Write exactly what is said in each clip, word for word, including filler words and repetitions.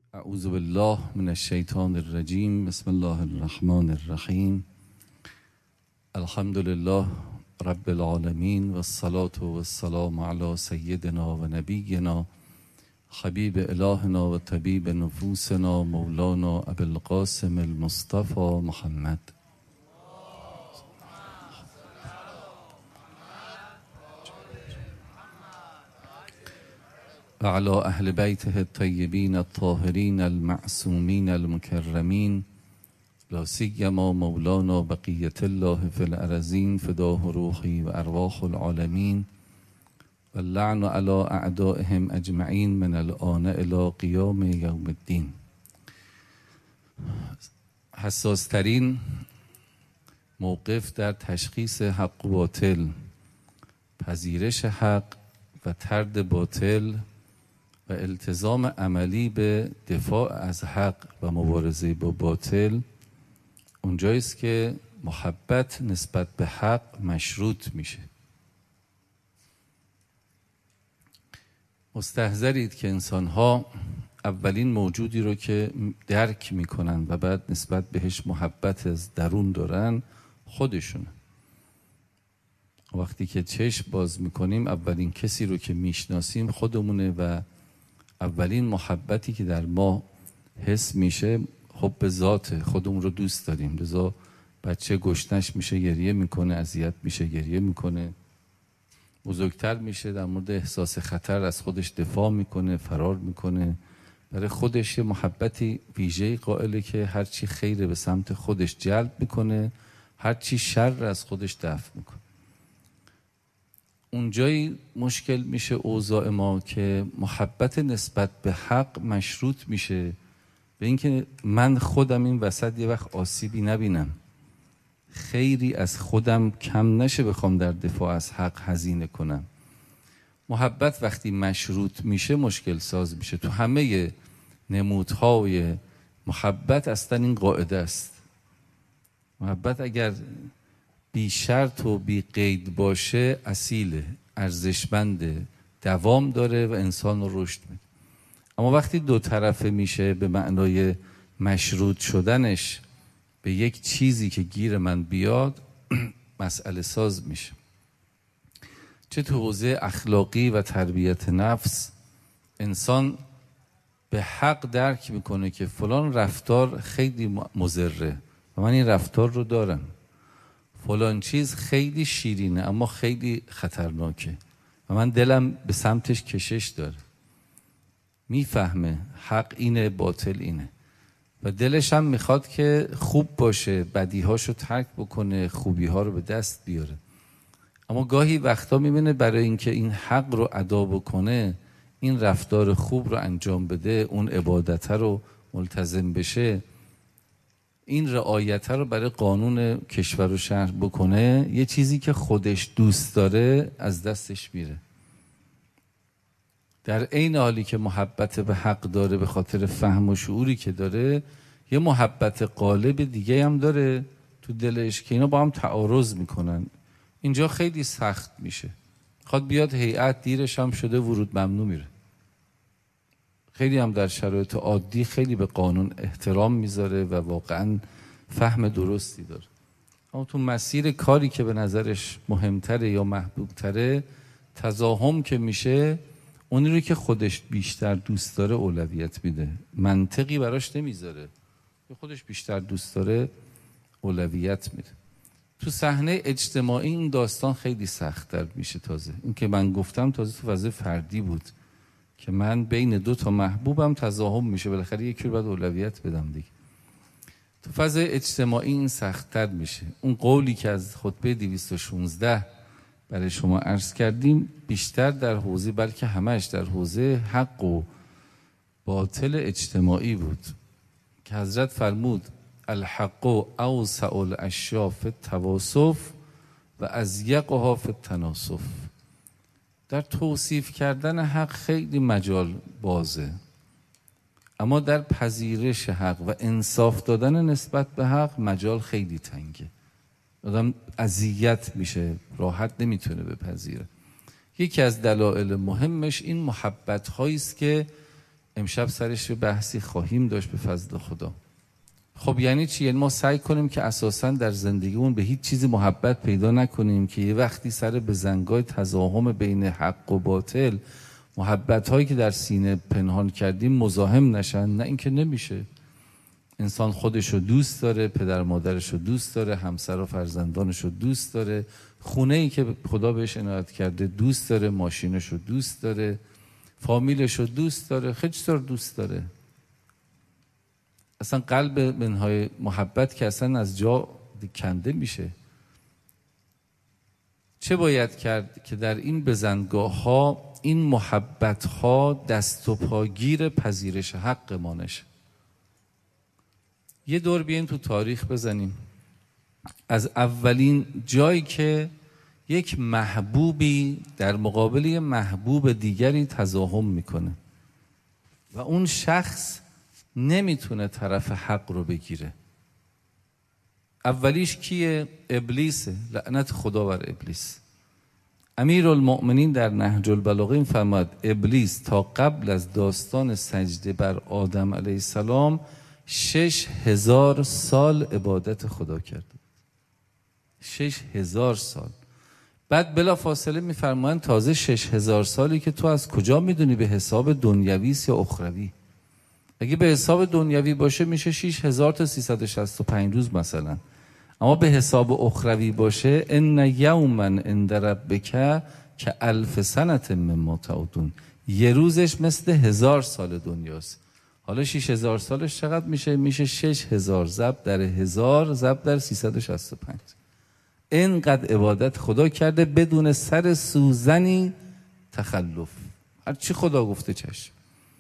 اعوذ بالله من الشیطان الرجیم. بسم الله الرحمن الرحیم. الحمد لله رب العالمین و الصلاة و السلام علی سیدنا و نبینا حبیب الهنا و طبیب نفوسنا مولانا ابی القاسم المصطفى محمد. و علی اهل بیته الطیبین الطاهرین المعصومین المکرمین لا سیما مولانا بقیة الله فی الارضین فداه روحی و ارواح العالمین و اللعن علی اعدائهم اجمعین من الآن الی قیام یوم الدین. حساس ترین موقف در تشخیص حق و باطل، پذیرش حق و طرد باطل و التزام عملی به دفاع از حق و مبارزه با باطل اونجاییست که محبت نسبت به حق مشروط میشه. مستحضرید که انسان‌ها اولین موجودی رو که درک میکنن و بعد نسبت بهش محبت از درون دارن خودشونه. وقتی که چشم باز میکنیم اولین کسی رو که میشناسیم خودمونه و اولین محبتی که در ما حس میشه حب ذات، خودمون رو دوست داریم. لذا بچه گشنش میشه گریه میکنه، اذیت میشه گریه میکنه، بزرگتر میشه در مورد احساس خطر از خودش دفاع میکنه، فرار میکنه. برای خودش یه محبتی ویژه‌ای قائله که هرچی خیر به سمت خودش جلب میکنه، هرچی شر از خودش دفع میکنه. اونجایی مشکل میشه اوضاع ما که محبت نسبت به حق مشروط میشه به اینکه من خودم این وسط یه وقت آسیبی نبینم، خیری از خودم کم نشه بخوام در دفاع از حق هزینه کنم. محبت وقتی مشروط میشه مشکل ساز میشه. تو همه نمودهای محبت اصلا این قاعده است. محبت اگر بی شرط و بی قید باشه اصیله، ارزشمنده، دوام داره و انسان رو رشد میده. اما وقتی دو طرفه میشه به معنای مشروط شدنش به یک چیزی که گیر من بیاد مسئله ساز میشه. چه تو حوزه اخلاقی و تربیت نفس انسان به حق درک میکنه که فلان رفتار خیلی مضره و من این رفتار رو دارم، فلان چیز خیلی شیرینه اما خیلی خطرناکه و من دلم به سمتش کشش داره. میفهمه حق اینه، باطل اینه و دلش هم میخواد که خوب باشه، بدیهاشو ترک بکنه، خوبیها رو به دست بیاره. اما گاهی وقتا میبینه برای اینکه این حق رو ادا بکنه، این رفتار خوب رو انجام بده، اون عبادت رو ملتزم بشه، این رعایت رو برای قانون کشور و شهر بکنه، یه چیزی که خودش دوست داره از دستش میره. در عین حالی که محبت به حق داره به خاطر فهم و شعوری که داره، یه محبت غالب دیگه هم داره تو دلش که اینا با هم تعارض میکنن. اینجا خیلی سخت میشه. خواد بیاد هیئت دیرش هم شده ورود ممنوع میره. خیلی هم در شرایط عادی خیلی به قانون احترام میذاره و واقعا فهم درستی داره. اما تو مسیر کاری که به نظرش مهمتره یا محبوبتره، تزاحم که میشه اونی رو که خودش بیشتر دوست داره اولویت میده، منطقی براش نمیذاره، که خودش بیشتر دوست داره اولویت میده. تو صحنه اجتماعی این داستان خیلی سخت‌تر میشه. تازه این که من گفتم تازه تو فضای فردی بود که من بین دو تا محبوبم تزاحم میشه، بالاخره یکی رو باید اولویت بدم دیگه. تو فضای اجتماعی این سخت‌تر میشه. اون قولی که از خطبه دویست و شانزده برای شما عرض کردیم بیشتر در حوزه، بلکه همش در حوزه حق و باطل اجتماعی بود که حضرت فرمود الحق اوسع الاشیاء فی التواصف و اضیقها فی التناصف. در توصیف کردن حق خیلی مجال بازه، اما در پذیرش حق و انصاف دادن نسبت به حق مجال خیلی تنگه. آدم اذیت میشه، راحت نمیتونه بپذیره. یکی از دلایل مهمش این محبت هایی است که امشب سرش بحثی خواهیم داشت به فضل خدا. خب یعنی چی؟ یعنی ما سعی کنیم که اساساً در زندگیمون به هیچ چیزی محبت پیدا نکنیم که یه وقتی سر به زنگای تزاهم بین حق و باطل محبت هایی که در سینه پنهان کردیم مزاحم نشن. نه، این که نمیشه. انسان خودشو دوست داره، پدر مادرشو دوست داره، همسر و فرزندانشو دوست داره، خونه ای که خدا بهش عنایت کرده دوست داره، ماشینشو دوست داره، فامیلشو دوست داره، خیلی چیزا رو دوست داره. اصلا قلب منهای محبت که اصلا از جا کنده میشه. چه باید کرد که در این بزنگاه ها این محبت ها دست و پاگیر پذیرش حق ما نشه؟ یه دور بیایم تو تاریخ بزنیم از اولین جایی که یک محبوبی در مقابل یک محبوب دیگری تزاحم میکنه و اون شخص نمیتونه طرف حق رو بگیره. اولیش کیه؟ ابلیسه، لعنت خدا بر ابلیس. امیرالمؤمنین در نهج البلاغه این فرماید ابلیس تا قبل از داستان سجده بر آدم علیه السلام شش هزار سال عبادت خدا کرده. شش هزار سال. بعد بلا فاصله میفرمایند تازه شش هزار سالی که تو از کجا میدونی به حساب دنیوی یا اخروی؟ اگه به حساب دنیوی باشه میشه شش هزار تا سیصد و شصت و پنج روز مثلا. اما به حساب اخروی باشه ان یوما عند ربک که الف سنة مما تعودون. یه روزش مثل هزار سال دنیاست. حالا شش هزار سالش چقدر میشه؟ میشه شش هزار ضرب در هزار ضرب در سیصد و شصت و پنج. اینقدر عبادت خدا کرده بدون سر سوزنی تخلف. هر چی خدا گفته چشم.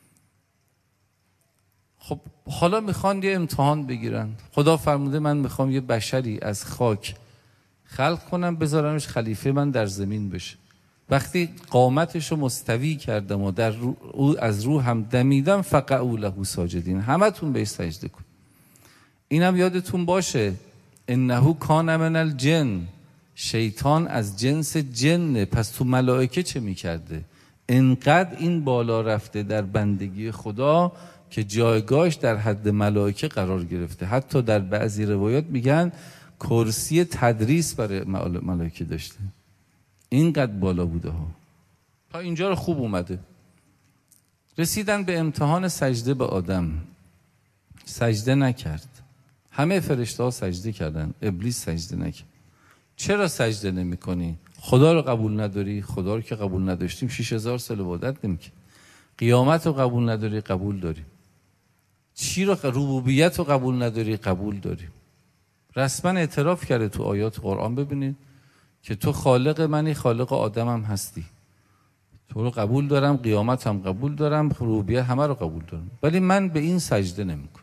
خب حالا میخوان یه امتحان بگیرن. خدا فرموده من میخوام یه بشری از خاک خلق کنم بذارمش خلیفه من در زمین بشه. وقتی قامتشو مستوی کردم و در رو او از روح هم دمیدم فقعوا له ساجدین، همتون بهش سجده کن. اینم یادتون باشه انه کان من الجن، شیطان از جنس جنه. پس تو ملائکه چه میکرده؟ انقدر این بالا رفته در بندگی خدا که جایگاهش در حد ملائکه قرار گرفته. حتی در بعضی روایات میگن کرسی تدریس برای ملائکه داشته. اینقدر بالا بوده ها. تا اینجا رو خوب اومده. رسیدن به امتحان سجده به آدم. سجده نکرد. همه فرشته ها سجده کردن، ابلیس سجده نکرد. چرا سجده نمی کنی؟ خدا رو قبول نداری؟ خدا رو که قبول نداشتیم شش هزار سال عبادت نمی‌کنی. قیامت رو قبول نداری؟ قبول داریم. چی رو؟ ربوبیت رو قبول نداری؟ قبول داریم. رسما اعتراف کرده تو آیات قرآن. ببینید که تو خالق منی، خالق آدمم هستی. تو رو قبول دارم، قیامت هم قبول دارم، ربوبیت همه رو قبول دارم، ولی من به این سجده نمی‌کنم.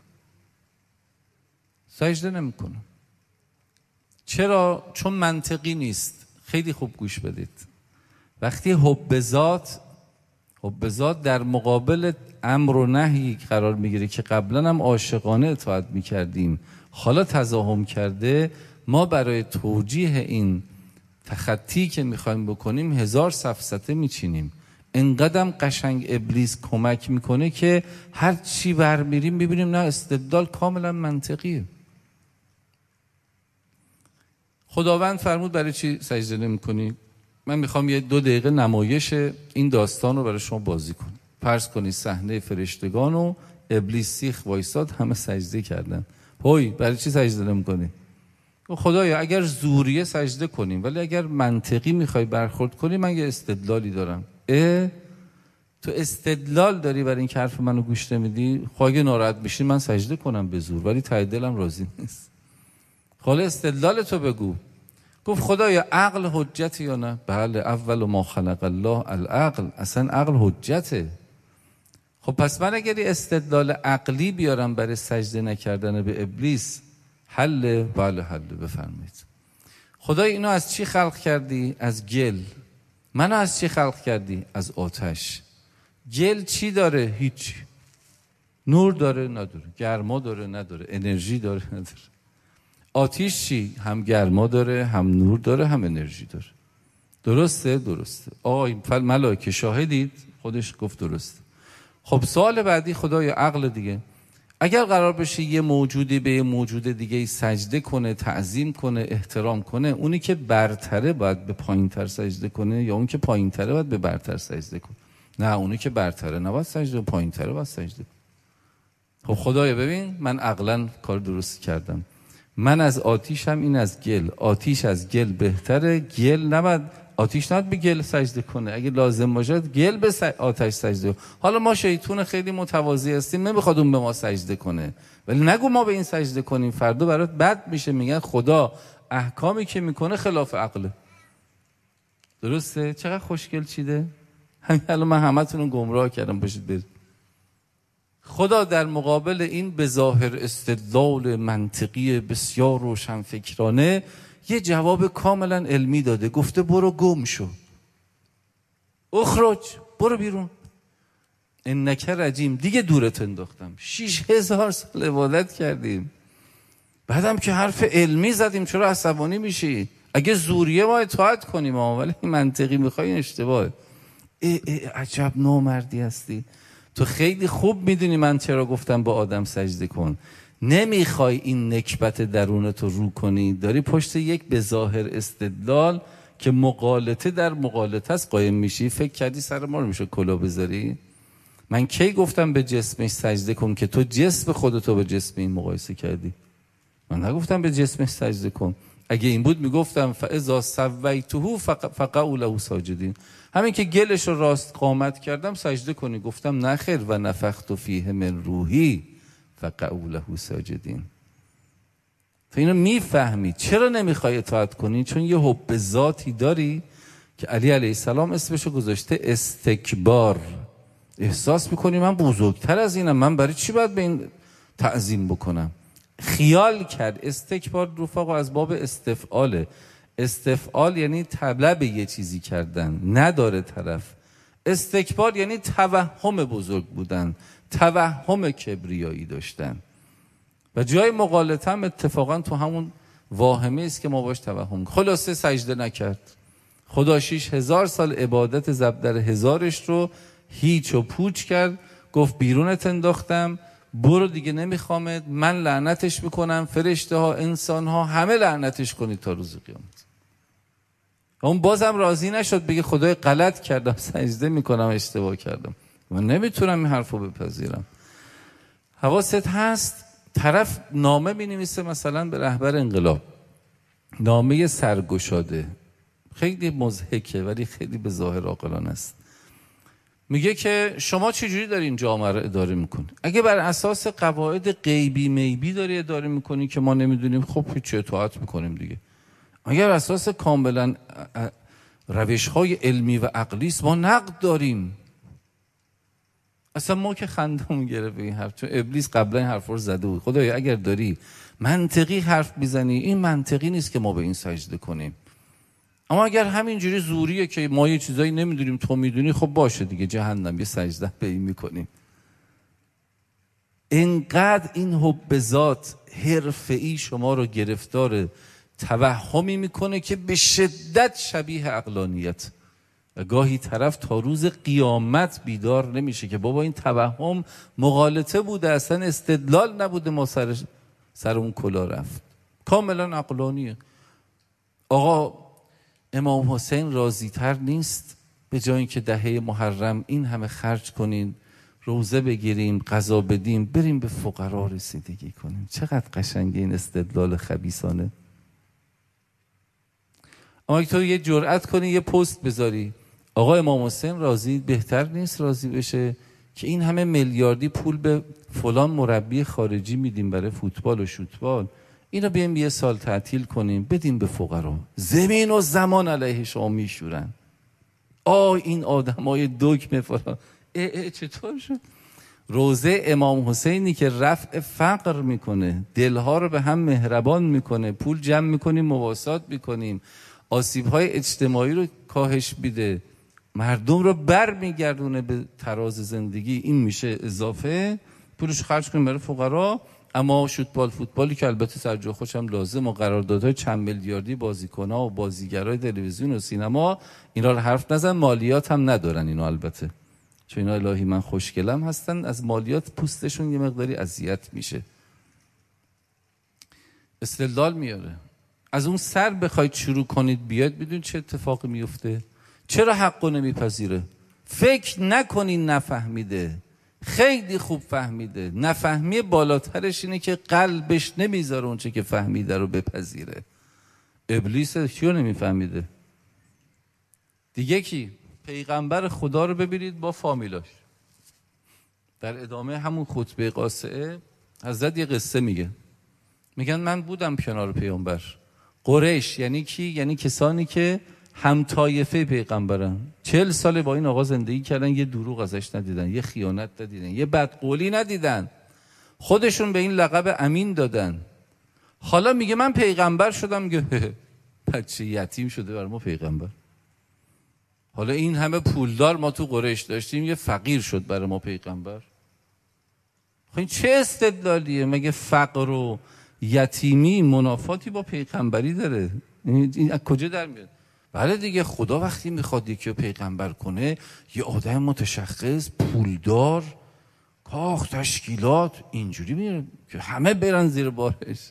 سجده نمی‌کنم. چرا؟ چون منطقی نیست. خیلی خوب گوش بدید. وقتی حب ذات حب ذات در مقابل امر و نهی قرار میگیره که قبلا هم عاشقانه اطاعت میکردیم، حالا تزاحم کرده، ما برای توجیه این تخطی که میخوایم بکنیم هزار سفسطه میچینیم. انقدرم قشنگ ابلیس کمک میکنه که هر چی برمیریم میبینیم نه، استدلال کاملا منطقیه. خداوند فرمود برای چی سجده نمی‌کنی؟ من میخوام یه دو دقیقه نمایش این داستان رو برای شما بازی کنم. فرض کنید صحنه فرشتگان و ابلیس سیخ وایساد، همه سجده کردن. هوی برای چی سجده نمی‌کنی؟ خدایا اگر زوریه سجده کنیم، ولی اگر منطقی میخوای برخورد کنی من یه استدلالی دارم. اه تو استدلال داری برای این که حرف منو گوش نمیدی؟ خب اگه ناراحت بشی من سجده کنم به زور، ولی ته دلم راضی نیست. حالا استدلال تو بگو. گفت خدایا عقل حجت یا نه؟ بله، اول ما خلق الله العقل. اصلا عقل حجته. خب پس من اگر استدلال عقلی بیارم برای سجده نکردن به ابلیس، حل؟ بله حل. بفرمایید. خدای اینو از چی خلق کردی؟ از گل. منو از چی خلق کردی؟ از آتش. گل چی داره؟ هیچ. نور داره؟ نداره. گرما داره؟ نداره. انرژی داره؟ نداره. آتیش چی؟ هم گرما داره، هم نور داره، هم انرژی داره. درسته؟ درسته. آقای ملائکه شاهدید؟ خودش گفت درسته. خب سوال بعدی خدای عقل دیگه. اگر قرار بشه یه موجودی به یه موجود دیگه سجده کنه، تعظیم کنه، احترام کنه، اونی که برتره باید به پایینتر سجده کنه یا اون که پایینتره باید به برتر سجده کنه؟ نه، اونی که برتره نباید سجده، پایینتره باید سجده کنه. خب خدایا ببین من عقلاً کار درست کردم، من از آتیشم این از گل، آتیش از گل بهتره، گل نباید، آتیش نباید به گل سجده کنه، اگه لازم باشد گل به آتش سجده کنه. حالا ما شیطون خیلی متواضع هستیم نمیخواد اون به ما سجده کنه، ولی نگو ما به این سجده کنیم، فردا برات بد میشه، میگن خدا احکامی که میکنه خلاف عقله. درسته؟ چقدر خوشگل چیده؟ همین الان من همتون رو گمراه کردم باشید برید. خدا در مقابل این به ظاهر استدلال منطقی بسیار روشنفکرانه یه جواب کاملا علمی داده، گفته برو گم شو، اخرج، برو بیرون، انک رجیم، دیگه دورت انداختم. شیش هزار سال عبادت کردیم، بعدم که حرف علمی زدیم، چرا عصبانی میشی؟ اگه زوریه ما اطاعت کنیم، ولی منطقی میخوای اشتباهه. ای ای عجب نامردی هستی تو، خیلی خوب میدونی من چرا گفتم با آدم سجده کن. نمیخوای این نکبت درونت رو رو کنی، داری پشت یک به ظاهر استدلال که مغالطه در مغالطه است قایم میشی. فکر کردی سر ما رو میشه کلا بذاری؟ من کی گفتم به جسمش سجده کن که تو جسم خودتو به جسم این مقایسه کردی؟ من نگفتم به جسمش سجده کن. اگه این بود میگفتم فاذا سویته فقعوا له ساجدین، همین که گلش رو راست قامت کردم سجده کنی. گفتم نخیر، و نفخت فیه من روحی فقعوا له ساجدین. تو اینو میفهمی چرا نمیخوای اطاعت کنی؟ چون یه حب ذاتی داری که علی علیه السلام اسمشو گذاشته استکبار. احساس میکنی من بزرگتر از اینم، من برای چی باید به این تعظیم بکنم؟ خیال کرد. استکبار رفقا از باب استفعاله. استفعال یعنی طلب یه چیزی کردن، نداره طرف. استکبار یعنی توهم بزرگ بودن، توهم کبریایی داشتن. و جای مغالطه هم اتفاقا تو همون واهمه است که ما باش توهم. خلاصه سجده نکرد. خدا شیش هزار سال عبادت زب در هزارش رو هیچ و پوچ کرد، گفت بیرونت انداختم، برو دیگه نمیخوامت، من لعنتش میکنم، فرشته ها، انسان ها، همه لعنتش کنید تا روز قیامت. اون بازم راضی نشد، بگه خدای غلط کردم، سجده میکنم، اشتباه کردم. من نمیتونم این حرفو بپذیرم. حواست هست؟ طرف نامه مینویسه مثلا به رهبر انقلاب، نامه سرگشاده، خیلی مضحکه ولی خیلی به ظاهر عاقلانه است. میگه که شما چجوری داری این جامعه رو اداره میکنی؟ اگه بر اساس قواعد غیبی میبی داری اداره میکنی که ما نمیدونیم، خب هیچ اطاعت میکنیم دیگه. اگر اساس کاملا روش‌های علمی و عقلی است، ما نقد داریم. اصلا ما که خندمون گرفت به این حرف، چون ابلیس قبلا این حرف رو زده بود. خدایا اگر داری منطقی حرف میزنی، این منطقی نیست که ما به این سجده کنیم. اما اگر همینجوری زوریه که ما یه چیزایی نمیدونیم تو میدونی، خب باشه دیگه، جهنم، یه سجده به این میکنیم. اینقدر این حب ذات حرفه‌ای شما رو گرفتار توهمی میکنه که به شدت شبیه عقلانیت. و گاهی طرف تا روز قیامت بیدار نمیشه که بابا این توهم مغالطه بوده، اصلا استدلال نبوده، ما سر, سر اون کلا رفت. کاملا عقلانیه. آقا امام حسین راضی تر نیست به جای اینکه دهه محرم این همه خرج کنین، روزه بگیریم، غذا بدیم، بریم به فقرا رسیدگی کنیم؟ چقدر قشنگه این استدلال خبیثانه. اما تو یه جرأت کنی یه پست بذاری آقا امام حسین راضی، بهتر نیست راضی بشه که این همه میلیاردی پول به فلان مربی خارجی میدیم برای فوتبال و شوتبال، اینو بیایم یه سال تعطیل کنیم بدیم به فقرا. زمین و زمان علیه شما میشورن. آه این آدمای دکمه فلان. اه اه چطور شد؟ روزه امام حسینی که رفع فقر میکنه، دلها رو به هم مهربان میکنه، پول جمع میکنیم، مواسات میکنیم، آسیب‌های اجتماعی رو کاهش میده، مردم رو بر میگردونه به تراز زندگی، این میشه اضافه، پولش خرج کنیم برای فقرا. اما شوتبال فوتبالی که البته سر جا خوشم لازم و قراردادهای چند میلیاردی بازیکن‌ها و بازیگرای تلویزیون و سینما، اینا رو حرف نزن، مالیات هم ندارن اینا البته. چون اینا الهی من خوشگلم هستن، از مالیات پوستشون یه مقداری اذیت میشه. استدلال میاره. از اون سر بخواید شروع کنید بیاد، بدون چه اتفاقی میفته؟ چرا حقو نمیپذیره؟ فکر نکنین نفهمیده، خیلی خوب فهمیده. نفهمی بالاترش اینه که قلبش نمیذاره اون چه که فهمیده رو بپذیره. ابلیس کیو نمیفهمیده؟ دیگه کی؟ پیغمبر خدا رو ببینید با فامیلاش. در ادامه همون خطبه قاصعه حضرت یه قصه میگه. میگن من بودم کنار پیغمبر. قریش یعنی کی؟ یعنی کسانی که هم طایفه پیغمبرن. چهل سال با این آقا زندگی کردن، یه دروغ ازش ندیدن، یه خیانت ندیدن، یه بدقولی ندیدن. خودشون به این لقب امین دادن. حالا میگه من پیغمبر شدم. میگه بچه یتیم شده بر ما پیغمبر. حالا این همه پولدار ما تو قریش داشتیم، یه فقیر شد برای ما پیغمبر. خب این چه استدلالیه؟ مگه فقر و یتیمی منافاتی با پیغمبری داره؟ این از کجا در میاد؟ بله دیگه، خدا وقتی میخواد یکی رو پیغمبر کنه، یه آدم متشخص، پولدار، کاخ، تشکیلات، اینجوری میره که همه برن زیر بارش.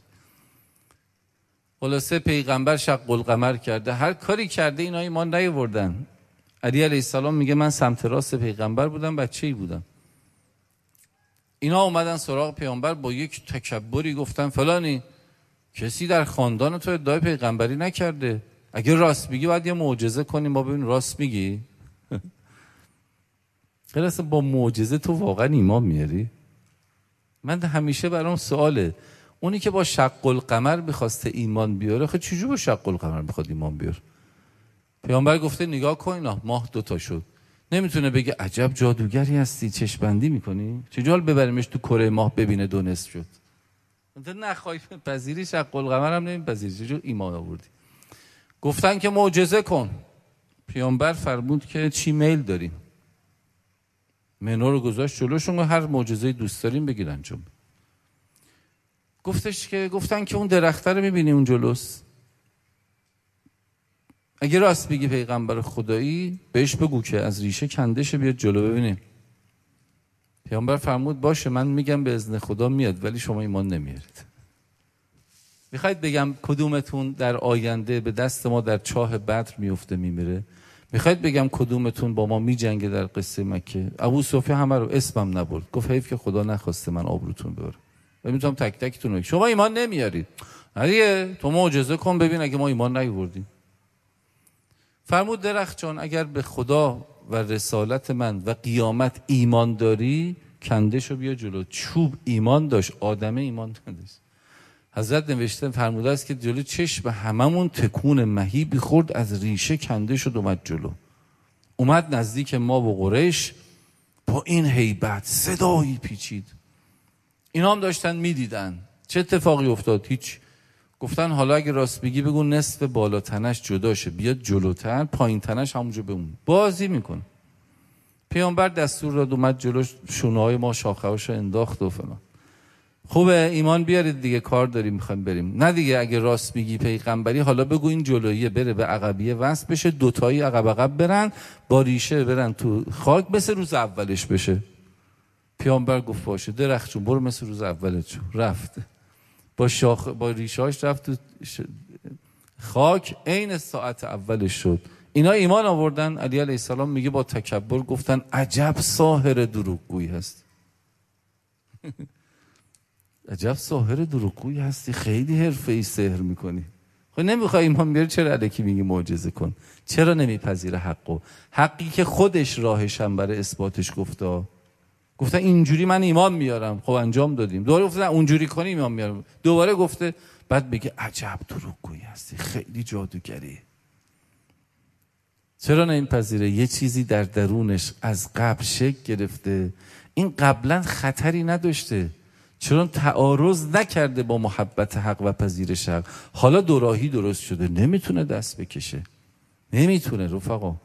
خلاصه پیغمبر شق القمر کرده، هر کاری کرده اینا ایمان نیاوردن. علی علیه السلام میگه من سمت راست پیغمبر بودم، بچه‌ای بودم. اینا اومدن سراغ پیغمبر با یک تکبری گفتن فلانی کسی در خاندان تو ادعای پیغمبری نکرده، اگه راست میگی باید یه معجزه کنیم ما ببین راست میگی. خلاص با معجزه تو واقعا ایمان میاری؟ من همیشه برام سواله، اونی که با شق القمر میخواسته ایمان بیاره، خب چجوری با شق القمر میخواد ایمان بیاره؟ پیامبر گفته نگاه کن اینا ماه دوتا شد. نمیتونه بگه عجب جادوگری هستی، چشم‌بندی میکنی؟ چجوری حال ببریمش تو کره ماه ببینه دو نصف شد؟ انت نخوای پذیری شق القمر هم نمیپذیری، چجوری ایمان آوردی؟ گفتن که معجزه کن. پیامبر فرمود که چی میل داریم؟ منو رو گذاشت جلوشون و هر معجزه‌ای دوست داریم بگیر انجام. گفتش که گفتن که اون درخت رو می‌بینی اون جلوست، اگه راست بگی پیغمبر خدایی بهش بگو که از ریشه کندشه بیاد جلو ببینیم. پیامبر فرمود باشه من میگم به اذن خدا میاد، ولی شما ایمان نمیارید. میخواید بگم کدومتون در آینده به دست ما در چاه بدر میفته میمیره؟ میخواید بگم کدومتون با ما میجنگه در قصه مکه؟ ابو سفیان همه رو اسمم نبرد، گفت حیف که خدا نخواسته من آبروتون ببرم. و میتونم تک تکتون رو، شما ایمان نمیارید. نه تو معجزه کن ببین اگه ما ایمان نیاوردیم. فرمود درخت جان اگر به خدا و رسالت من و قیامت ایمان داری کندشو بیا جلو. چوب ایمان داشت، آدمه ایمان نداشت. حضرت نوشته فرموده است که جلو چشم هممون تکون مهیبی خورد، از ریشه کنده شد اومد جلو، اومد نزدیک ما و قریش با این هیبت صدایی پیچید. اینا هم داشتن میدیدن چه اتفاقی افتاد. هیچ. گفتن حالا اگه راست بگی بگو نصف بالا تنش جداشه بیاد جلوتر، پایین تنش همونجا بمون. بازی میکنه. پیامبر دستور داد اومد جلو، شونه‌های ما شاخه‌هاشو انداخت و فلان. خوبه ایمان بیارید دیگه، کار داریم میخوایم بریم. نه دیگه اگه راست میگی پیغمبری حالا بگو این جلوییه بره به عقبیه وصل بشه، دوتایی عقب عقب برن با ریشه برن تو خاک مثل روز اولش بشه. پیامبر گفت باشه درخت جون برو مثل روز اولش شو. رفت با شاخ با ریشه‌اش رفت تو خاک، عین ساعت اولش شد. اینا ایمان آوردن. علی علیه السلام میگه با تکبر گفتن عجب ساحر دروغگویی هست. عجب ساحر دروغگویی هستی، خیلی حرفه‌ای سحر میکنی. خب نمیخوای ایمان بیاری چرا الکی میگی معجزه کن؟ چرا نمیپذیره حقو؟ حقی که خودش راهش هم برای اثباتش گفته. گفته اینجوری من ایمان میارم، خب انجام دادیم. دوباره گفته اونجوری کنی ایمان میارم. دوباره گفته، بعد بگه عجب دروغگویی هستی، خیلی جادوگری. چرا نمیپذیره؟ یه چیزی در درونش از قبل شکل گرفته، این قبلا خطری نداشته، چرا تعارض نکرده با محبت حق و پذیرش حق. حالا دوراهی درست شده، نمیتونه دست بکشه، نمیتونه. رفقا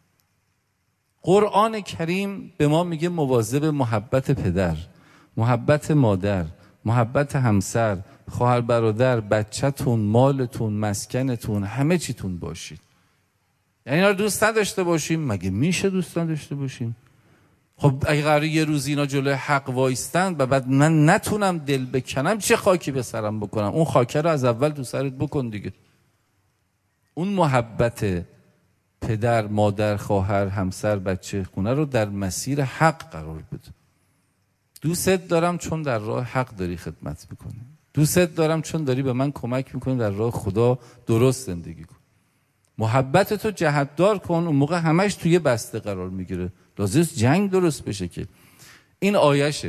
قرآن کریم به ما میگه مواظب محبت پدر، محبت مادر، محبت همسر، خواهر برادر، بچه‌تون، مالتون، مسکنتون، همه چیتون باشید. یعنی اینا رو دوست نداشته باشیم؟ مگه میشه دوست نداشته باشیم؟ خب اگه قراره یه روز اینا جلوی حق وایستن و بعد من نتونم دل بکنم، چه خاکی به سرم بکنم؟ اون خاکه رو از اول تو سرت بکن دیگه. اون محبت پدر، مادر، خواهر، همسر، بچه، خونه رو در مسیر حق قرار بده. دوستت دارم چون در راه حق داری خدمت میکنی. دوستت دارم چون داری به من کمک میکنی در راه خدا درست زندگی کن. محبتتو جهتدار کن، اون موقع همش توی بسته قرار میگیره. لازم جنگ درست بشه که این آیشه.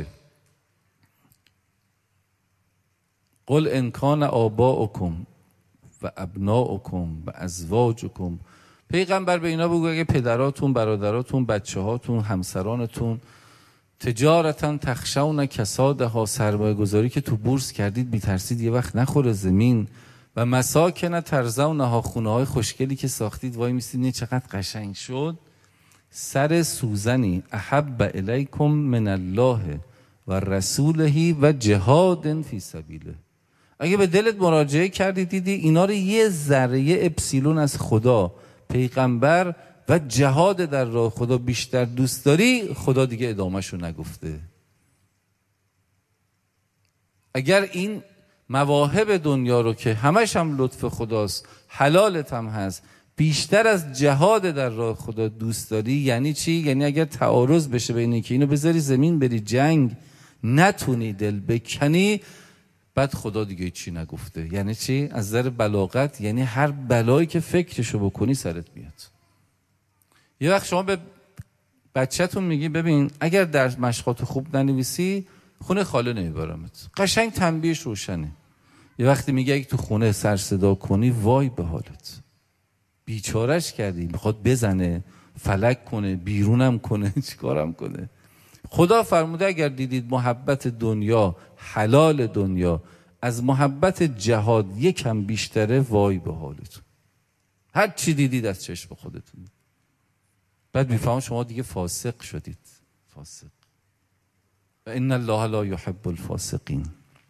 قل ان کان آباؤکم و ابناؤکم و ازواجکم. پیغمبر به اینا بگو اگه پدراتون، برادراتون، بچه هاتون، همسرانتون تجارتا تخشون کسادها، سرمایه گذاری که تو بورس کردید میترسید یه وقت نخوره زمین، و مساکن ترضونها، خونه های خوشگلی که ساختید وای میستید نه چقدر قشنگ شد، سر سوزنی احب الیکم من الله و رسوله و جهاد فی سبیله. اگه به دلت مراجعه کردی دیدی اینا رو یه ذره اپسیلون از خدا، پیغمبر و جهاد در راه خدا بیشتر دوست داری، خدا دیگه ادامهشو نگفته. اگر این مواهب دنیا رو که همش هم لطف خداست، حلالت هم هست، بیشتر از جهاد در راه خدا دوست داری، یعنی چی؟ یعنی اگر تعارض بشه بین اینکه اینو بذاری زمین بری جنگ نتونی دل بکنی، بعد خدا دیگه چی نگفته. یعنی چی؟ از نظر بلاغت یعنی هر بلایی که فکرشو بکنی سرت میاد. یه وقت شما به بچه‌تون میگی ببین اگر در مشقات خوب ننویسی خونه خاله نمیبرمت. قشنگ تنبیهش روشنه. یه وقتی میگه اگه تو خونه سر صدا کنی وای به حالت، بیچارهش کردی، میخواد بزنه، فلک کنه، بیرونم کنه، چیکارم کنه. خدا فرموده اگر دیدید محبت دنیا، حلال دنیا از محبت جهاد یکم بیشتره، وای به حالتون. هر چی دیدید از چشم خودتون. بعد میفهم شما دیگه فاسق شدید. فاسق. و ان الله لا یحب الفاسقین.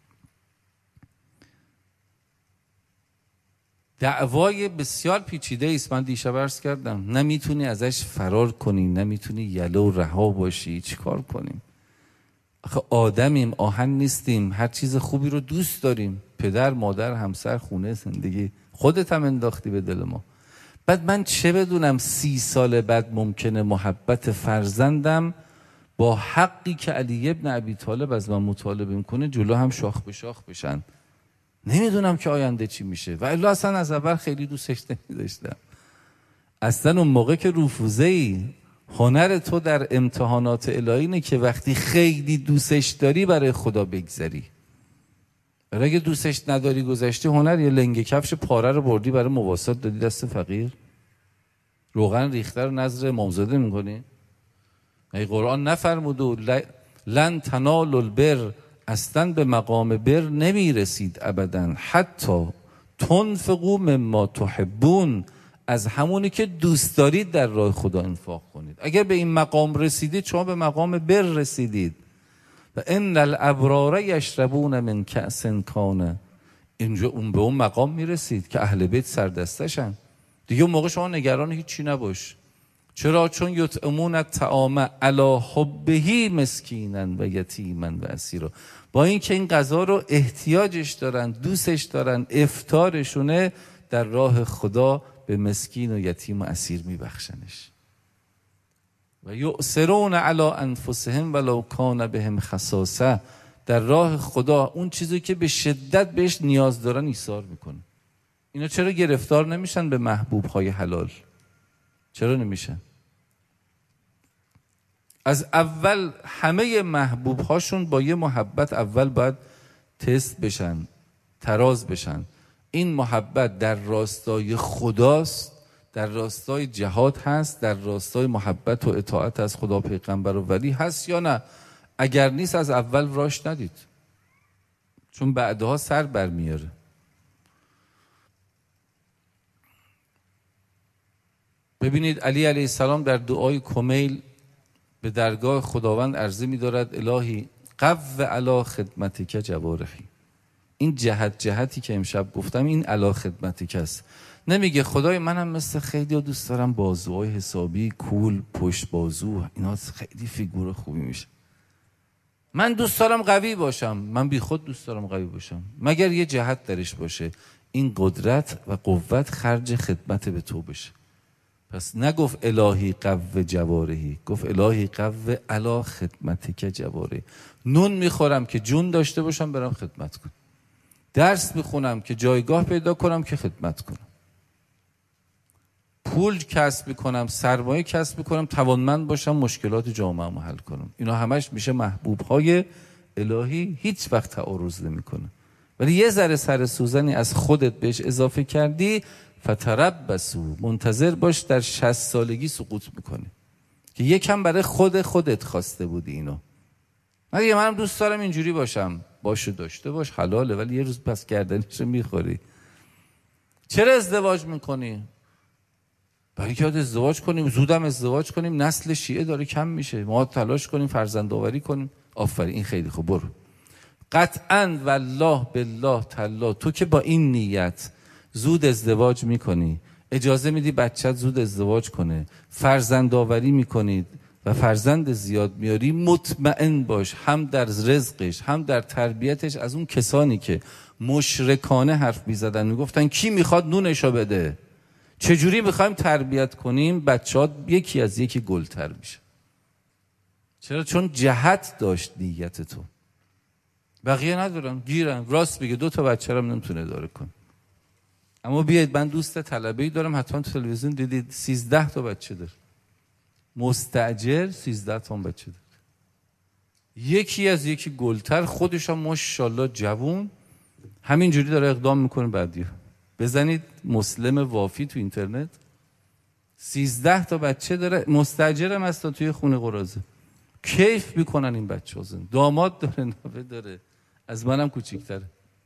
دعوای بسیار پیچیده است. من دیشب عرض کردم نمیتونی ازش فرار کنی، نمیتونی یلو رها باشی. چیکار کنیم؟ آخه آدمیم، آهن نیستیم. هر چیز خوبی رو دوست داریم، پدر، مادر، همسر، خونه، زندگی. خودت هم انداختی به دل ما. بعد من چه بدونم سی سال بعد ممکنه محبت فرزندم با حقی که علی ابن ابی طالب از من مطالبه میکنه جلو هم شاخ به شاخ بشن. نمیدونم که آینده چی میشه. و الا اصلا از اول خیلی دوستش نمیداشتم. اصلا اون موقع که رفوزه‌ای، هنر تو در امتحانات الهی اینه که وقتی خیلی دوستش داری برای خدا بگذری. اگه دوستش نداری گذشته هنر، یه لنگه کفش پاره رو بردی برای مواسات دادی دست فقیر، روغن ریخته رو نظر امامزاده میکنی. ای قرآن نفرمود و لن تنالوا البر، اصلا به مقام بر نمیرسید ابدا حتی تنفقوا مما تحبون، از همونی که دوست دارید در راه خدا انفاق کنید. اگر به این مقام رسیدید شما به مقام بر رسیدید. و ان الابرار یشربون من کأس کان، اینجا اون به اون مقام میرسید که اهل بیت سردستشن دیگه. اون موقع شما نگران هیچی نباش. چرا؟ چون یطعمون الطعام علی حبه مسکینا و یتیما و اسیرا، با اینکه این غذا رو احتیاجش دارن، دوستش دارن، افطارشونه، در راه خدا به مسکین و یتیم و اسیر میبخشنش. و یؤثرون علی انفسهم ولو کان بهم خصاصه، در راه خدا اون چیزی که به شدت بهش نیاز دارن ایثار میکنه. اینا چرا گرفتار نمیشن به محبوب های حلال؟ چرا نمیشن؟ از اول همه محبوب هاشون با یه محبت اول باید تست بشن، تراز بشن. این محبت در راستای خداست، در راستای جهاد هست، در راستای محبت و اطاعت از خدا، پیغمبر و ولی هست یا نه؟ اگر نیست از اول راش ندید، چون بعدها سر برمیاره. ببینید علی علیه السلام در دعای کمیل به درگاه خداوند عرضه می دارد الهی قو علی خدمتک جوارحی. این جهت جهتی که امشب گفتم این علی خدمتک است. نمیگه خدای منم مثل خیلی دوست دارم بازوهای حسابی کول پشت بازو، اینا خیلی فیگور خوبی میشه. من دوست دارم قوی باشم، من بی خود دوست دارم قوی باشم، مگر یه جهت درش باشه این قدرت و قوت خرج خدمت به تو بشه. پس نگفت الهی قو جوارحی، گفت الهی قو علا خدمتی که جوارحی. نون میخورم که جون داشته باشم برم خدمت کنم، درس میخونم که جایگاه پیدا کنم که خدمت کنم، پول کسب میکنم، سرمایه کسب میکنم، توانمند باشم مشکلات جامعه حل کنم. اینا همش میشه محبوب های الهی، هیچ وقت تعارض نمیکنه. ولی یه ذره سر سوزنی از خودت بهش اضافه کردی، فتربصوا، منتظر باش در شصت سالگی سقوط میکنی که یکم برای خود خودت خواسته بودی اینو. مگه منم دوست دارم اینجوری باشم، باشه داشته باش حلاله، ولی یه روز پس گردنش میخوری. چرا ازدواج میکنی؟ برای که ازدواج کنیم، زودم ازدواج کنیم، نسل شیعه داره کم میشه، ما تلاش کنیم فرزند آوری کنیم. آفرین، این خیلی خوب، برو. قطعاً والله بالله تعالی تو که با این نیت زود ازدواج میکنی، اجازه میدی بچت زود ازدواج کنه، فرزند آوری میکنید و فرزند زیاد میاری، مطمئن باش هم در رزقش هم در تربیتش از اون کسانی که مشرکانه حرف میزدن میگفتن کی میخواد نونشو بده، چجوری میخوایم تربیت کنیم، بچه‌ها یکی از یکی گلتر میشه. چرا؟ چون جهت داشت نیت تو. بقیه ندارن، گیرن. راست بگه دو تا بچه هم نمیتونه اداره کن. اما بیاید، من دوست طلبه‌ای دارم، حتما تو تلویزیون دیدید، سیزده تا بچه داره، مستاجر سیزده تا بچه داره، یکی از یکی گلتر، خودش هم ماشاءالله جوون، همینجوری داره اقدام میکنه. بعدی بزنید مسلم وافی تو اینترنت، سیزده تا بچه داره، مستاجرم هست توی خونه قرازه، کیف میکنن این بچه ها. داماد داره، نوه داره، از منم کوچیک‌تره.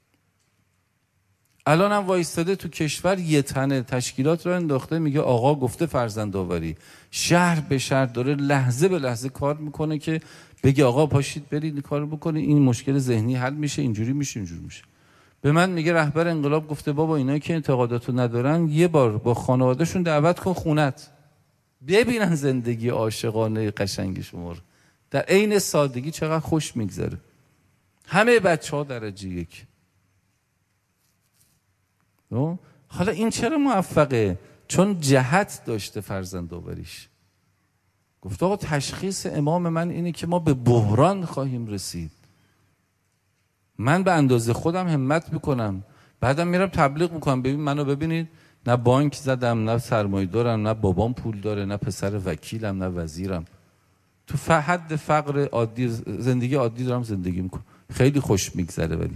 الان هم وایستاده تو کشور یه تنه تشکیلات رو انداخته، میگه آقا گفته فرزند آوری، شهر به شهر داره لحظه به لحظه کار میکنه که بگه آقا پاشید برید این کارو بکنید، این مشکل ذهنی حل میشه، اینجوری میشه اینجوری میشه. به من میگه رهبر انقلاب گفته بابا اینایی که انتقاداتو ندارن یه بار با خانوادهشون دعوت کن خونت، ببینن زندگی عاشقانه قشنگ شما رو، در عین سادگی چقدر خوش میگذره. همه بچه‌ها درجه یک. حالا این چرا موفقه؟ چون جهت داشته فرزند آوریش. گفت آقا تشخیص امام من اینه که ما به بحران خواهیم رسید، من به اندازه خودم همت میکنم، بعدم میرم تبلیغ میکنم، ببین منو ببینید، نه بانک زدم، نه سرمایه دارم، نه بابام پول داره، نه پسر وکیلم، نه وزیرم، تو حد فقر عادی، زندگی عادی دارم زندگی میکنم، خیلی خوش میگذره. ولی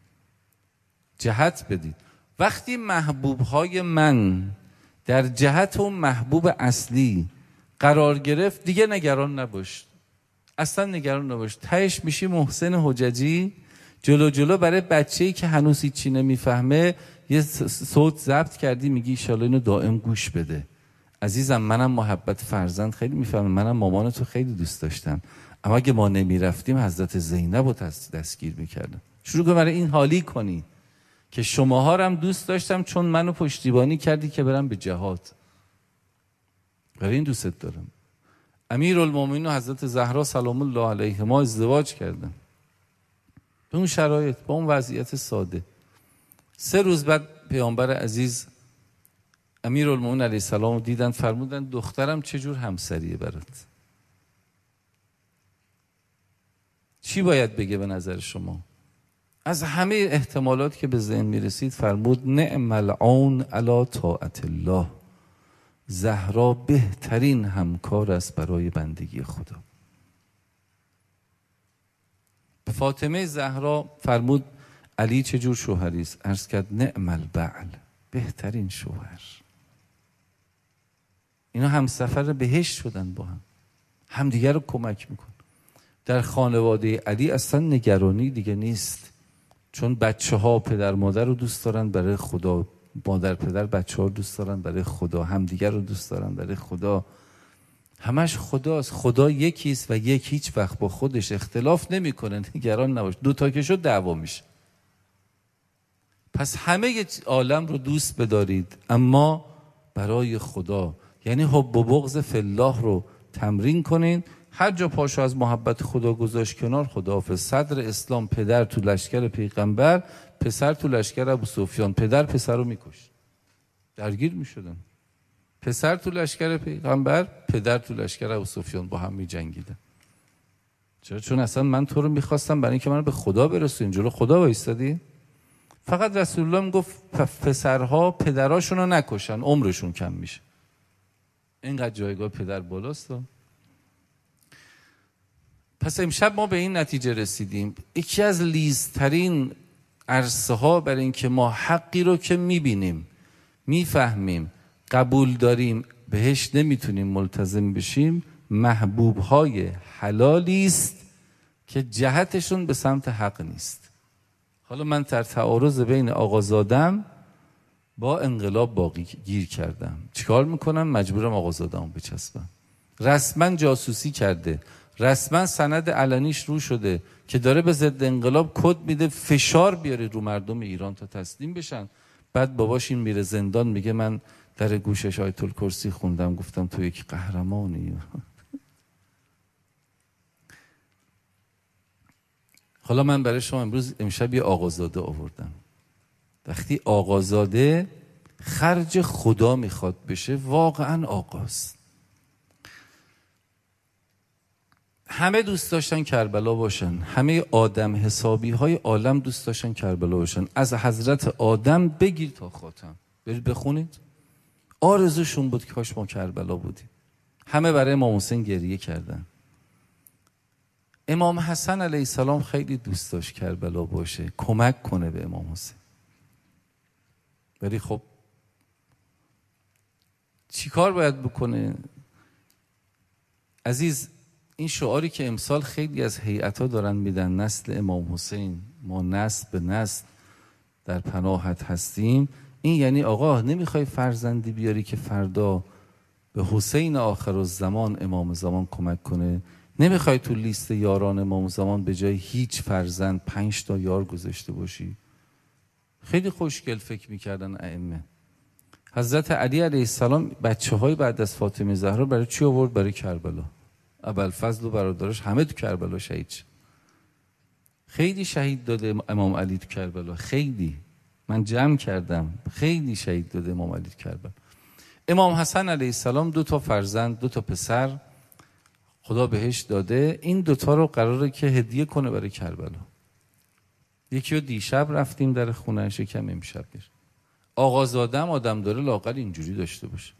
جهت بدید. وقتی محبوبهای من در جهت و محبوب اصلی قرار گرفت، دیگه نگران نباش، اصلا نگران نباش. تهش میشی محسن حججی، جلو جلو برای بچه‌ای که هنوز هیچی نمیفهمه یه صوت ضبط کردی، میگی ایشالا اینو دائم گوش بده. عزیزم منم محبت فرزند خیلی میفهمم، منم مامانتو خیلی دوست داشتم، اما اگه ما نمیرفتیم حضرت زینب رو دستگیر میکردم. شروع کن برای این حالی کنی که شماها رو هم دوست داشتم چون منو پشتیبانی کردی که برم به جهاد، برای این دوست دارم. امیرالمومنین و حضرت زهرا سلام الله علیهما ازدواج کردن به اون شرایط، با اون وضعیت ساده. سه روز بعد پیامبر عزیز امیرالمومنین علیه السلام دیدن، فرمودن دخترم چجور همسریه برات، چی باید بگه به نظر شما؟ از همه احتمالات که به ذهن میرسید فرمود نعم العون علی طاعت الله، زهرا بهترین همکار است برای بندگی خدا. به فاطمه زهرا فرمود علی چجور شوهری است؟ عرض کرد نعم البعل، بهترین شوهر. اینا همسفر بهشت شدن، با هم همدیگر رو کمک میکن. در خانواده علی اصلا نگرانی دیگه نیست، چون بچه ها پدر مادر رو دوست دارن برای خدا، مادر پدر بچه ها رو دوست دارن برای خدا، همدیگر رو دوست دارن برای خدا، همش خداست. خدا یکیست و یک هیچ وقت با خودش اختلاف نمیکنه، نگران نباش. دو تا که شد دعوا میشه. پس همه عالم رو دوست بدارید، اما برای خدا، یعنی حب و بغض فی الله رو تمرین کنین. هر جا پاشو از محبت خدا گذاشت کنار، خداحافظ. صدر اسلام، پدر تو لشکر پیغمبر، پسر تو لشکر ابو سفیان. پدر پسر رو میکشت، درگیر میشدن. پسر تو لشکر پیغمبر، پدر تو لشکر ابو سفیان، با هم میجنگیدن. چرا؟ چون اصلا من تو رو میخواستم برای اینکه من به خدا برسونین. جلو خدا وایستادی. فقط رسول الله میگفت پسرها پدراشون رو نکشن، عمرشون کم میشه. اینقدر جایگاه پدر بالاست. پس امشب ما به این نتیجه رسیدیم یکی از لیزترین عرصه ها برای این که ما حقی رو که میبینیم، میفهمیم، قبول داریم، بهش نمیتونیم ملتزم بشیم، محبوب های حلالی است که جهتشون به سمت حق نیست. حالا من در تعارض بین آقازادم با انقلاب باقی گیر کردم. چیکار میکنم؟ مجبورم آقازادمو بچسبم. رسما جاسوسی کرده، رسما سند علنیش رو شده که داره به ضد انقلاب کد میده، فشار بیاره رو مردم ایران تا تسلیم بشن. بعد باباش این میره زندان، میگه من در گوشش آیت الکرسی خوندم، گفتم تو یک قهرمانی. حالا من برای شما امروز امشب یه آقازاده آوردم. وقتی آقازاده خرج خدا میخواد بشه، واقعا آقاست. همه دوست داشتن کربلا باشن، همه آدم حسابی های عالم دوست داشتن کربلا باشن، از حضرت آدم بگیر تا خاتم. برید بخونید، آرزوشون بود که کاش ما کربلا بودیم. همه برای امام حسین گریه کردن. امام حسن علیه السلام خیلی دوست داشت کربلا باشه، کمک کنه به امام حسین. ولی خب چی کار باید بکنه؟ عزیز، این شعاری که امسال خیلی از هیئت‌ها دارن میدن، نسل امام حسین، ما نسل به نسل در پناهت هستیم، این یعنی آقا نمیخوای فرزندی بیاری که فردا به حسین آخر الزمان امام زمان کمک کنه؟ نمیخوای تو لیست یاران امام زمان به جای هیچ فرزند پنج تا یار گذاشته باشی؟ خیلی خوشگل فکر میکردن ائمه. حضرت علی علیه السلام بچه های بعد از فاطمه زهرا برای چی آورد؟ برای کربلا. ابوالفضل و برادرش همه تو کربلا شهید شد. خیلی شهید داده امام علی تو کربلا، خیلی. من جمع کردم، خیلی شهید داده امام علی تو کربلا. امام حسن علیه السلام دو تا فرزند، دو تا پسر خدا بهش داده. این دوتا رو قراره که هدیه کنه برای کربلا. یکی رو دیشب رفتیم در خونه‌اش، یکم امشب میره. آقازادم آدم داره لااقل اینجوری داشته باشه.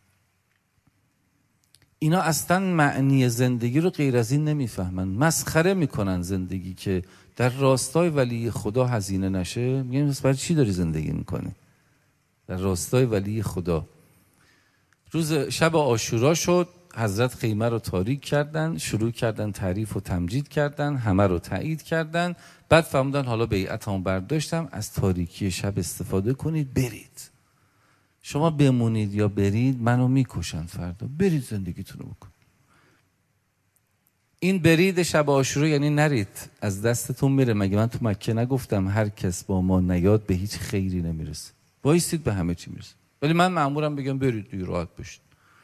اینا اصلا معنی زندگی رو غیر از این نمیفهمن، مسخره میکنن زندگی که در راستای ولی خدا هزینه نشه. میگن برای چی داری زندگی میکنی؟ در راستای ولی خدا. روز شب عاشورا شد، حضرت خیمه رو تاریک کردن، شروع کردن تعریف و تمجید کردن، همه رو تایید کردن. بعد فهمیدن حالا بیعتمو برداشتم، از تاریکی شب استفاده کنید، برید. شما بمونید یا برید منو میکشن فردا، برید زندگیتون رو بکن. این برید شب عاشورا یعنی نرید، از دستتون میره. مگه من تو مکه نگفتم هر کس با ما نیاد به هیچ خیری نمیرسه؟ وایسید به همه چی میرسه. ولی من مأمورم بگم برید دیگه، راحت باشید.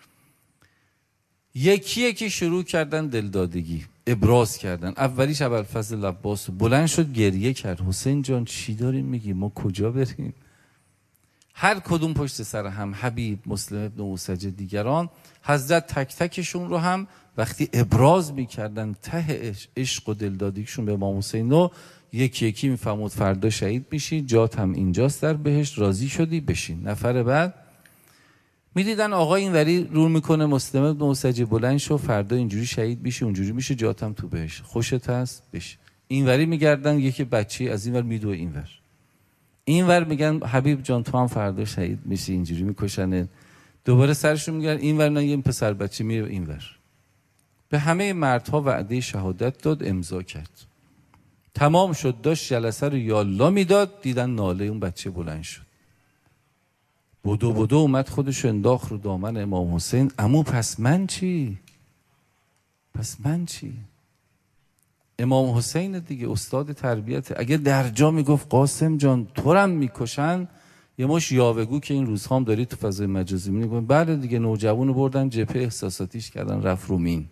یکی یکی شروع کردن دلدادگی، ابراز کردن. اولیش ابوالفضل عباس بلند شد گریه کرد، حسین جان چی داریم میگی؟ ما کجا بریم؟ هر کدوم پشت سر هم، حبیب، مسلم ابن اوسجه، دیگران، حضرت تک تکشون رو هم وقتی ابراز میکردن ته عشق و دلدادگیشون به امام حسین رو، یکی یکی میفهمود فردا شهید میشی، جات هم اینجاست در بهشت، راضی شدی بشین. نفر بعد میدیدن آقا این وری رو میکنه، مسلم ابن اوسجه بلند شو فردا اینجوری شهید میشی، اونجوری میشه، جات هم تو بهشت، خوشت هست بش. این وری میگردن یکی بچه از این ور میدوه این ور، این ور میگن حبیب جان تو هم فردا شهید میشی، اینجوری میکشنه. دوباره سرشون میگن این ور، نه یه پسر بچه میره این ور. به همه مردها وعده شهادت داد، امضا کرد، تمام شد. داشت جلسه رو یالا میداد، دیدن ناله اون بچه بلند شد، بدو بدو اومد خودش انداخت رو دامن امام حسین. عمو پس من چی؟ پس من چی؟ امام حسین دیگه استاد تربیت. اگه در جا میگفت قاسم جان تو رم میکشن، یه مش یاوه‌گو که این روزها هم داری تو فضای مجازی میگن، بله دیگه نوجوانو بردن جبهه احساساتیش کردن رفت رو مین.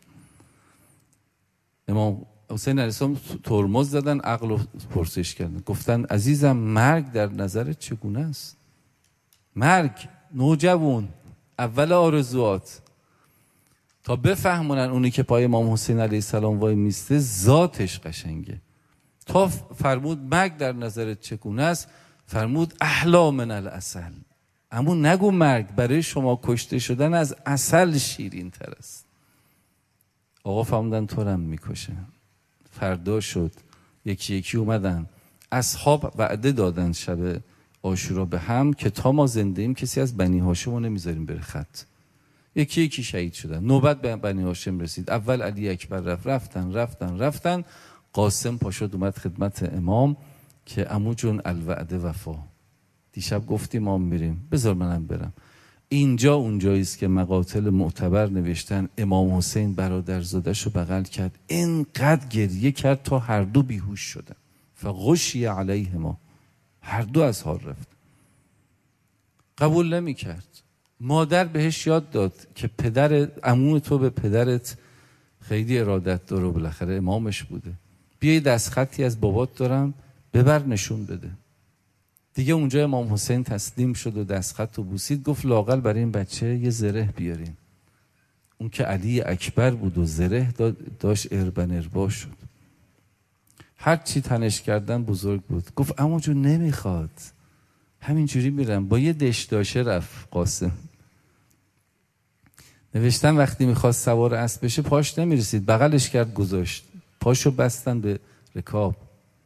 امام حسین علیه السلام ترمز زدن، عقل رو پرسش کردن، گفتن عزیزم مرگ در نظرت چگونه است؟ مرگ نوجوان اول آرزوات. تا بفهمونن اونی که پای امام حسین علیه السلام وای میسته ذاتش قشنگه. تا فرمود مرگ در نظرت چگونه است، فرمود احلا من العسل. اما نگو مرگ برای شما کشته شدن از عسل شیرین تر است. آقا فرمودن تو رم میکشه. فردا شد یکی یکی اومدن، اصحاب وعده دادن شب عاشورا به هم که تا ما زنده ایم کسی از بنی هاشم رو نمیذاریم بره خط. یکی یکی شهید شدن. نوبت به بنی هاشم رسید. اول علی اکبر رفت، رفتن رفتن رفتن قاسم پاشد اومد خدمت امام که عمو جون الوعده وفا، دیشب گفتیم ما میریم، بذار منم برم. اینجا اونجاییست که مقاتل معتبر نوشتن امام حسین برادرزادش رو بغل کرد، اینقدر گریه کرد تا هر دو بیهوش شدن. فغشی علیهما، هر دو از حال رفت. قبول نمی کرد. مادر بهش یاد داد که پدر عمو تو به پدرت خیلی ارادت داره و بالاخره امامش بوده، بیای دستخطی از بابات دارم ببر نشون بده. دیگه اونجا امام حسین تسلیم شد و دستخط رو بوسید، گفت لااقل برای این بچه یه زره بیارین. اون که علی اکبر بود و زره داشت اربن اربا شد. هر چی تنش کردن بزرگ بود. گفت عمو جون نمیخواد، همینجوری میرم. با یه دش داشه رفت قاسم. نوشتن وقتی میخواست سوار اسب بشه پاش نمیرسید، بغلش کرد گذاشت، پاشو بستن به رکاب.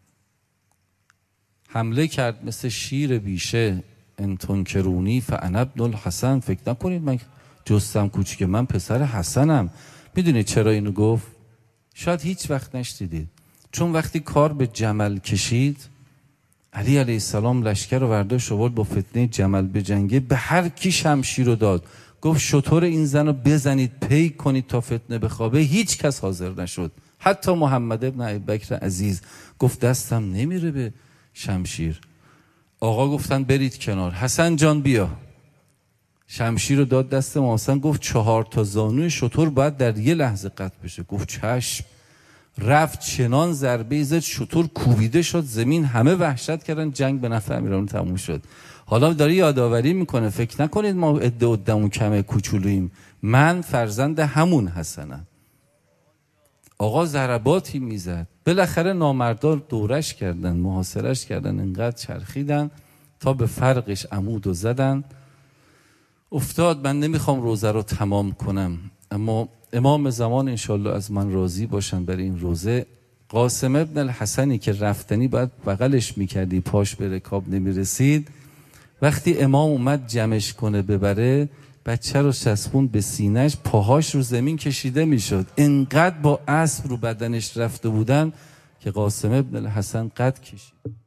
حمله کرد مثل شیر بیشه، انتون کرونی فانا ابن الحسن. فکر نکنید من جستم کوچیک، من پسر حسنم. میدونید چرا اینو گفت؟ شاید هیچ وقت نشنیدید. چون وقتی کار به جمل کشید، علی علیه السلام لشکر رو برداشت آورد با فتنه جمل به جنگه، به هر کی شمشیر رو داد، گفت شطور این زن رو بزنید پی کنید تا فتنه بخوابه. هیچ کس حاضر نشد، حتی محمد ابن ابیبکر عزیز گفت دستم نمیره به شمشیر. آقا گفتن برید کنار، حسن جان بیا. شمشیر رو داد دست ما. حسن گفت چهار تا زانوی شطور باید در یه لحظه قطع بشه. گفت چشم. رفت چنان ضربه زد شطور کوبیده شد زمین. همه وحشت کردن، جنگ به نفع امیران تموم شد. حالا داره یادآوری میکنه فکر نکنید ما عده عدمون کمه کوچولوییم، من فرزند همون حسنم. آقا ضرباتی میزد، بالاخره نامردار دورش کردن، محاصرش کردن، انقدر چرخیدن تا به فرقش عمود و زدن. افتاد. من نمیخوام روزه رو تمام کنم، اما امام زمان انشالله از من راضی باشن برای این روزه. قاسم ابن الحسنی که رفتنی باید بغلش میکردی، پاش به رکاب نمیرسید. وقتی امام اومد جمعش کنه ببره، بچه رو چسبون به سینهش، پاهاش رو زمین کشیده میشد. انقدر با اسب رو بدنش رفته بودن که قاسم ابن الحسن قد کشید.